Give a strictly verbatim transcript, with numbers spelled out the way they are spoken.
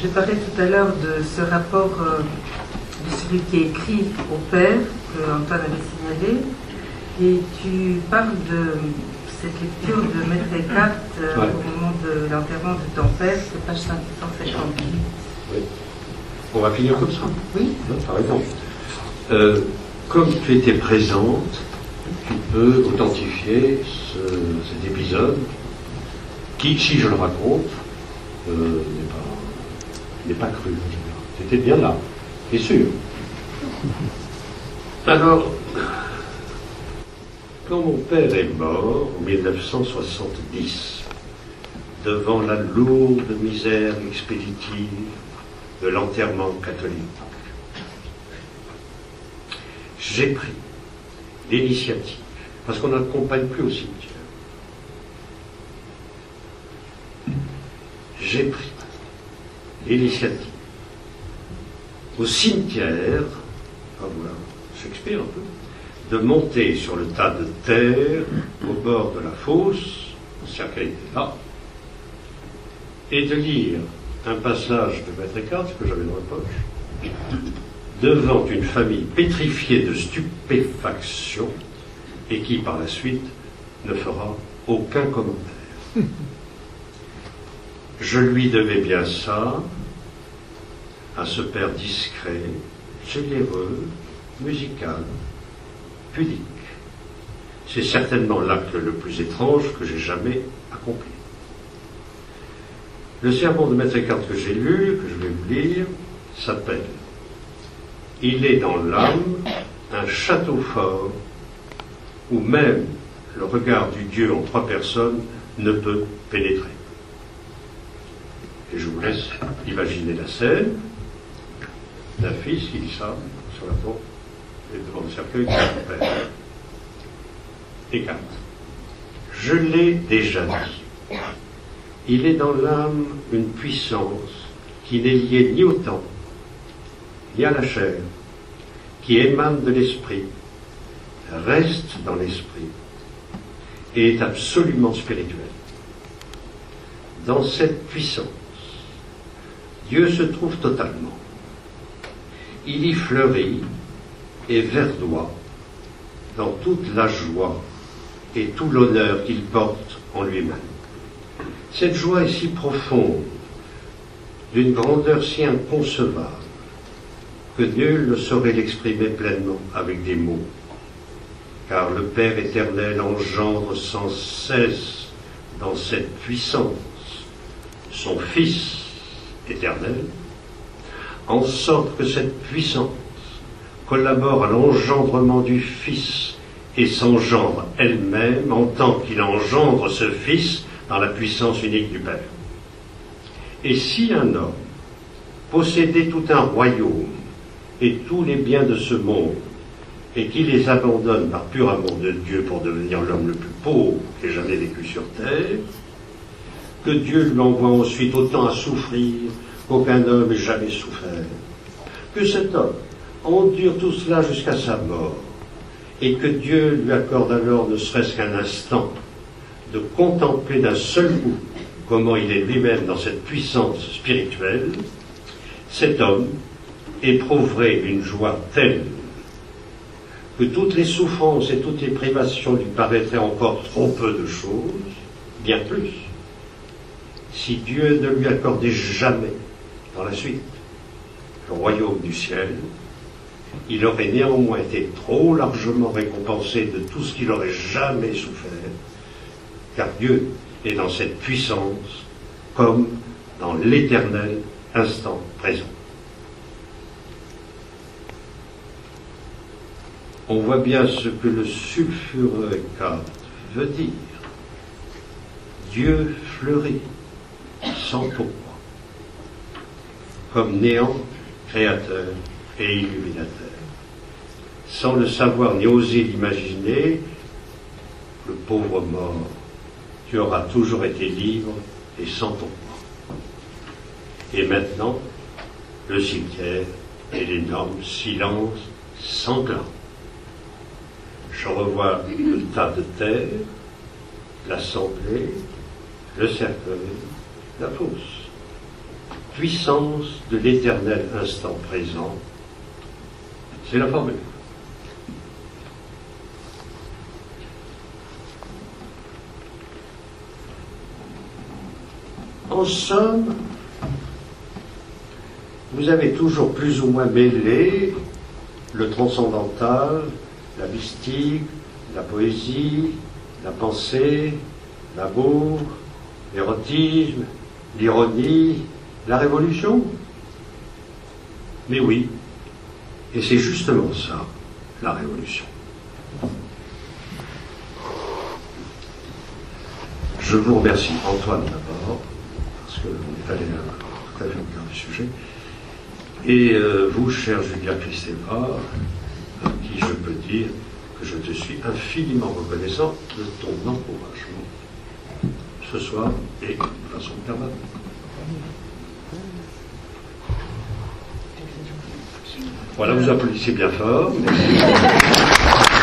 je parlais tout à l'heure de ce rapport euh, de celui qui est écrit au Père, que Antoine avait signalé, et tu parles de cette lecture de Maître Eckhart euh, ouais. au moment de l'enterrement de ton père, c'est page cinq cent cinquante-huit. Oui. On va finir comme ça. Oui. Non, par exemple. Euh, comme tu étais présente, tu peux authentifier ce, cet épisode qui, si je le raconte, euh, n'est pas, n'est pas cru. Tu étais bien là, c'est sûr. Alors, quand mon père est mort, en mille neuf cent soixante-dix, devant la lourde misère expéditive de l'enterrement catholique, j'ai pris l'initiative, parce qu'on n'accompagne plus au cimetière, j'ai pris l'initiative au cimetière, ah voilà, Shakespeare un peu, de monter sur le tas de terre au bord de la fosse, le cercueil était là, et de lire un passage de Maître Eckhart, que j'avais dans la poche, devant une famille pétrifiée de stupéfaction et qui, par la suite, ne fera aucun commentaire. Je lui devais bien ça, à ce père discret, généreux, musical, pudique. C'est certainement l'acte le plus étrange que j'ai jamais accompli. Le sermon de Maître Eckhart que j'ai lu, que je vais vous lire, s'appelle « Il est dans l'âme un château fort où même le regard du Dieu en trois personnes ne peut pénétrer. » Et je vous laisse imaginer la scène d'un fils qui dit ça sur la porte et devant le cercueil de son père. Eckhart. Je l'ai déjà dit. Il est dans l'âme une puissance qui n'est liée ni au temps, ni à la chair, qui émane de l'esprit, reste dans l'esprit et est absolument spirituelle. Dans cette puissance, Dieu se trouve totalement. Il y fleurit et verdoie dans toute la joie et tout l'honneur qu'il porte en lui-même. Cette joie est si profonde, d'une grandeur si inconcevable, que nul ne saurait l'exprimer pleinement avec des mots, car le Père éternel engendre sans cesse dans cette puissance son Fils éternel, en sorte que cette puissance collabore à l'engendrement du Fils et s'engendre elle-même en tant qu'il engendre ce Fils dans la puissance unique du Père. Et si un homme possédait tout un royaume et tous les biens de ce monde, et qui les abandonne par pur amour de Dieu pour devenir l'homme le plus pauvre qui ait jamais vécu sur terre, que Dieu lui envoie ensuite autant à souffrir qu'aucun homme n'ait jamais souffert, que cet homme endure tout cela jusqu'à sa mort, et que Dieu lui accorde alors ne serait-ce qu'un instant de contempler d'un seul coup comment il est lui-même dans cette puissance spirituelle, cet homme éprouverait une joie telle que toutes les souffrances et toutes les privations lui paraîtraient encore trop peu de choses, bien plus, si Dieu ne lui accordait jamais, dans la suite, le royaume du ciel, il aurait néanmoins été trop largement récompensé de tout ce qu'il aurait jamais souffert, car Dieu est dans cette puissance comme dans l'éternel instant présent. On voit bien ce que le sulfureux Eckhart veut dire. Dieu fleurit sans pourquoi, comme néant créateur et illuminateur. Sans le savoir ni oser l'imaginer, le pauvre mort, tu auras toujours été libre et sans pourquoi. Et maintenant, le cimetière et l'énorme silence sanglant. Je revois le tas de terre, l'assemblée, le cercueil, la fosse. puissance de l'éternel instant présent. C'est la formule. En somme, vous avez toujours plus ou moins mêlé le transcendantal, la mystique, la poésie, la pensée, l'amour, l'érotisme, l'ironie, la révolution. Mais oui, et c'est justement ça, la révolution. Je vous remercie, Antoine d'abord, parce qu'on est allé tout à fait au cœur du sujet, et euh, vous, cher Julia Kristeva, à qui je peux dire que je te suis infiniment reconnaissant de ton encouragement ce soir et de façon permanente. Voilà, vous applaudissez bien fort. Merci.